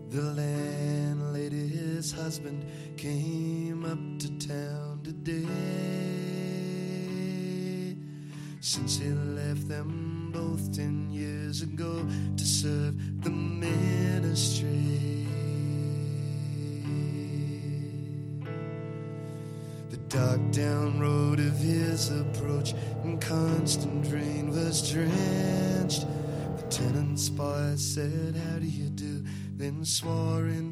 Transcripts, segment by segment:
The landlady's husband came up to town today, since he left them both 10 years ago to serve the ministry. The dark down road of his approach in constant rain was drenched. The tenant's boy said, "How do you do?" then swore in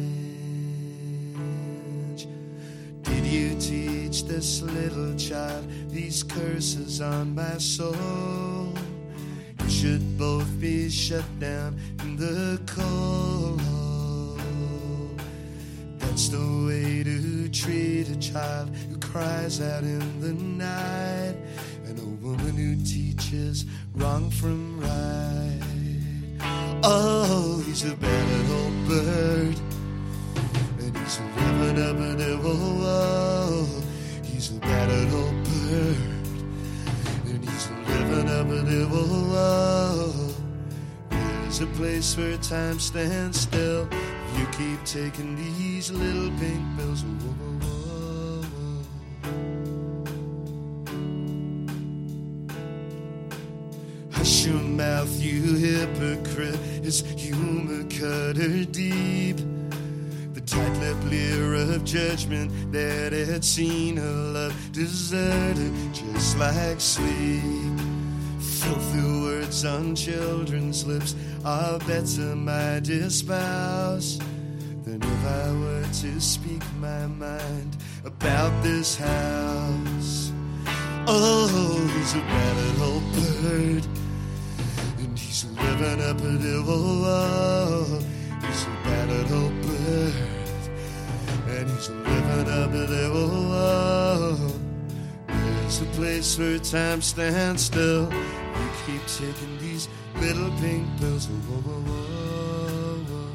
French. "Did you teach this little child these curses on my soul? You should both be shut down in the coal hole. That's the way to treat a child who cries out in the night, and a woman who teaches wrong from right. Oh, he's a bad old bird, and he's living up in the whoa. He's a bad old bird, and he's living up in the whoa. There's a place where time stands still if you keep taking these little pink pills. Whoa, whoa, whoa. Hush your mouth, you hypocrite. His humor cut her deep. The tight-lipped leer of judgment that had seen her love desert her just like sleep. Filthy words on children's lips are better, my dear spouse, than if I were to speak my mind about this house. Oh, he's a bad old bird, and he's living up at the whoa. He's a bad old bird, and he's living up at the whoa. There's a place where time stands still. You keep taking these little pink pills. Whoa, whoa, whoa, whoa.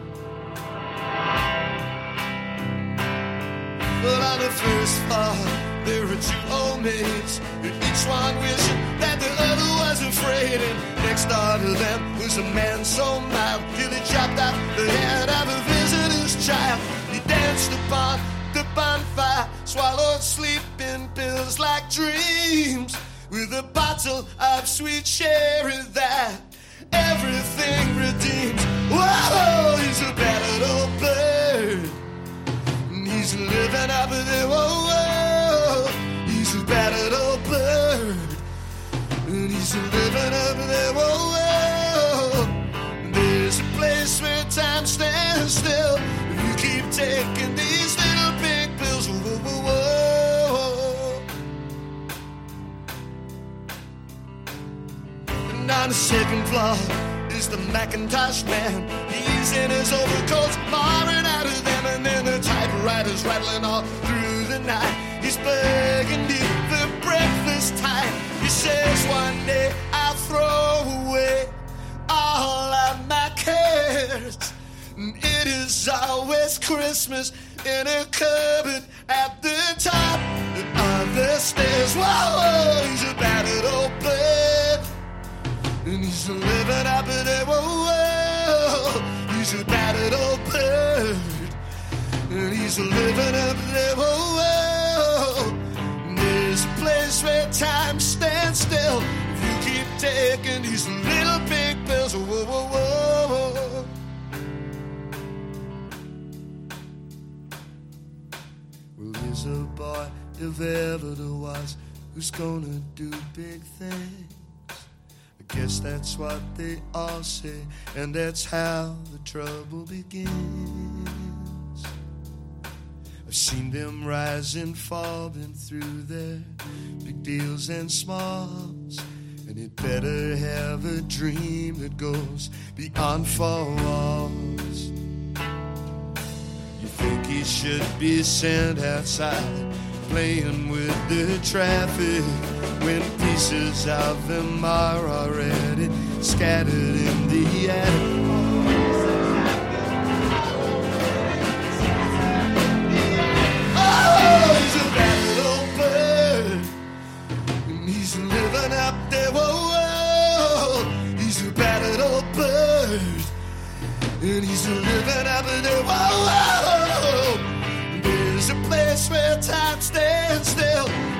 Well, on the first floor, there are two old maids, and each one wishing that the other was afraid. And next door to them was a man so mild, till he chopped out the head of a visitor's child. He danced upon the bonfire, swallowed sleeping pills like dreams, with a bottle of sweet sherry that everything redeems. Whoa, he's a bad old bird, and he's living up in the whoa. He's a bad old bird, and he's living up in the whoa. There's a place where time stands still if you keep taking these little pink pills. Whoa, whoa, whoa. And on the second floor is the Macintosh man. He's in his overcoats, pouring out of them, and then the typewriter's rattling all through the night. He's burgundy for breakfast time. He says one day I'll throw away all of my cares. It is always Christmas in a cupboard at the top of the stairs. Whoa, he's a battered old bird, and he's living up in it. Whoa, he's a battered old bird, and he's living up in it. Whoa, there's a place where time stands still if you keep taking these little pink pills. Whoa, whoa, whoa. Well, here's a boy, if ever there was, who's gonna do big things. I guess that's what they all say, and that's how the trouble begins. I've seen them rise and fall, been through their big deals and smalls, and you'd better have a dream that goes beyond four walls. You think he should be sent outside, playing with the traffic, when pieces of them are already scattered in the attic. Oh, he's a bad old bird, and he's living up there. Whoa, he's a bad old bird, and he's living up in there. Whoa, whoa, there's a place where time stands still.